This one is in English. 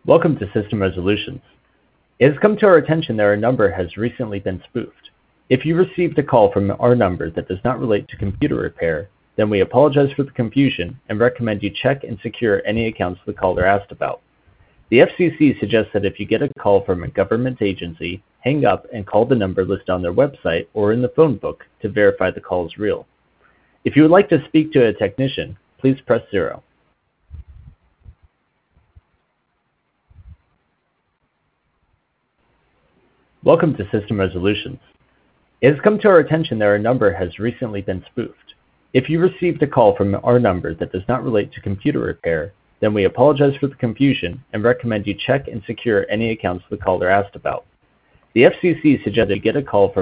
Welcome to System Resolutions. It has come to our attention that our number has recently been spoofed. If you received a call from our number that does not relate to computer repair, then we apologize for the confusion and recommend you check and secure any accounts the caller asked about. The FCC suggests that if you get a call from a government agency, hang up and call the number listed on their website or in the phone book to verify the call is real. If you would like to speak to a technician, please press 0. Welcome to System Resolutions. It has come to our attention that our number has recently been spoofed. If you received a call from our number that does not relate to computer repair, then we apologize for the confusion and recommend you check and secure any accounts the caller asked about. The FCC suggests that you get a call from